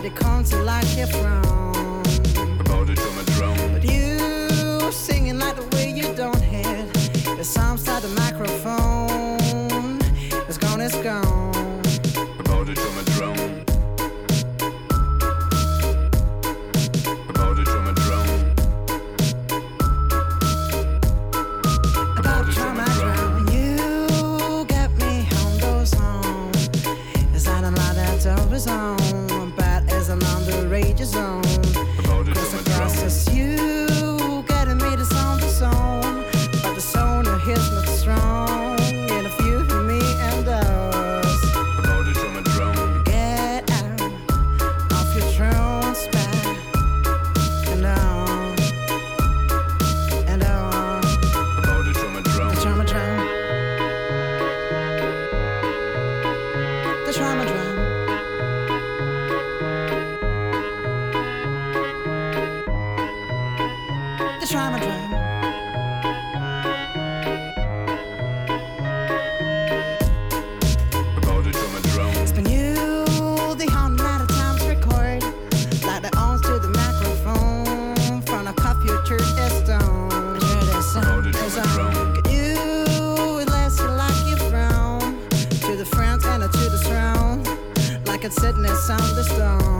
Everybody comes to like you're from. About it from a drone. But you singing like the way you don't hit. The sound inside the microphone. It's gone, it's gone. About it from a drone. About it from a drone. About it from a drone. You got me on those songs. It's not a lot that's always on. But as I'm on the radio zone. About it Cross from a across drone. as you getting me the sound of song. But the sound of his not strong. In a few for me and us. About it from a drone. Get out of your throne spot. And on. And on. About it from a drone. The trauma drum. The trauma drum. The trauma drum. About it from a drone. It's been you, the hundred lot of times record. Like the arms to the microphone. From a computer is stone. About it from a drone. Get you, it lasts you like you frown. To the friends and to the throne. Like it's sitting there on the stone.